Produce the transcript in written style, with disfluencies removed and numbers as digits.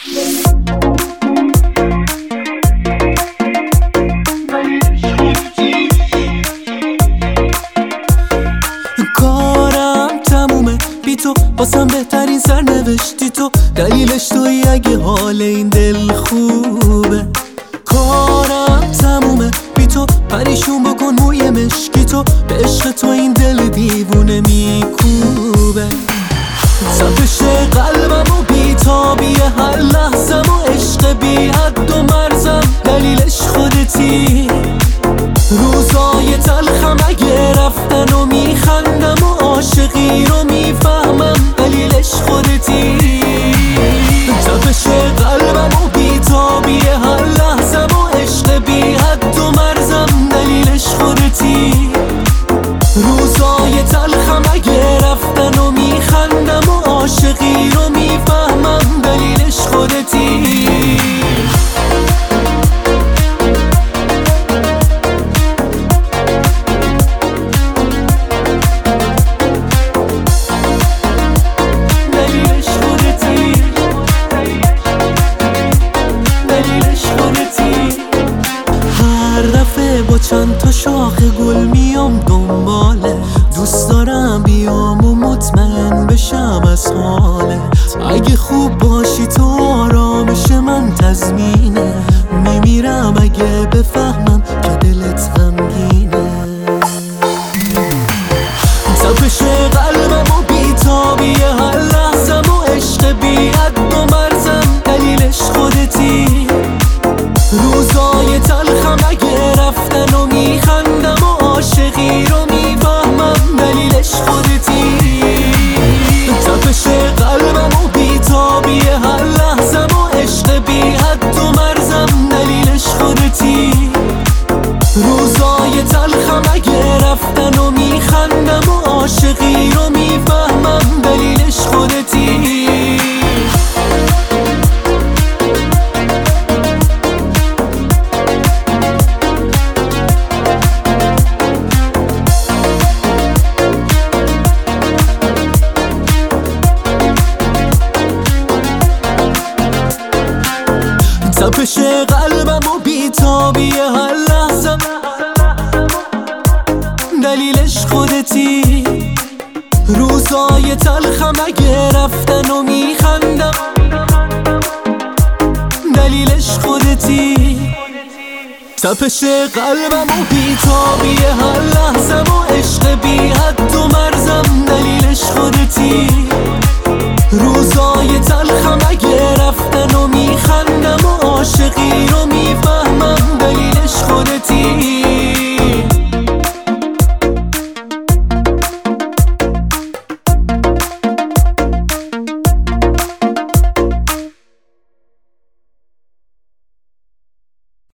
کارم تمومه بی تو، واسم بهترین سرنوشتی تو، دلیلش تویی اگه حال این دل خوبه. کارم تمومه بی تو، پریشون بکن موی مشکی تو، به عشق تو این دل دیوونه میکوبه. تپش قلبم و بیتابی هر لحظم و عشق بی حد و مرزم، دلیلش خودتی. روزای تلخم اگه رفتن و میخندم و عاشقی رو میفهمم، دلیلش خودتی. تپش قلبم و بیتابی هر لحظم و عشق بی حد و مرزم، دلیلش خودتی. روزای تلخم اگه رفتن و میخندم و عاشقی رو میفهمم، دلیلش خودتی. با چند تا شاخ گل میام دنباله، دوست دارم بیام و مطمئن بشم از حالت. اگه خوب باشی تو آرامش من تضمینه، میمیرم اگه بفهمم که دلت غمگینه. تپش قلبم و بیتابی هر لحظم و عشق بی حد و مرزم، دلیلش خودتی. روزای تلخم اگه رفتن و میخندم و عاشقی رو میفهمم، دلیلش خودتی. تپش قلبم و بیتابی هر لحظم و عشق بی حد و مرزم، دلیلش خودتی. روزای تلخم اگه رفتن و میخندم و عاشقی رو میفهمم، دلیلش خودتی. تپش قلبم و بیتابی هر لحظم، دلیلش خودتی. روزای تلخم اگه رفتن و میخندم، دلیلش خودتی. تپش قلبم و بیتابی هر لحظم و عشق بی حد و مرزم، دلیلش خودتی. روزای تلخم اگه رفتن و میخندم و عاشقی رو میفهمم، دلیلش خودتی.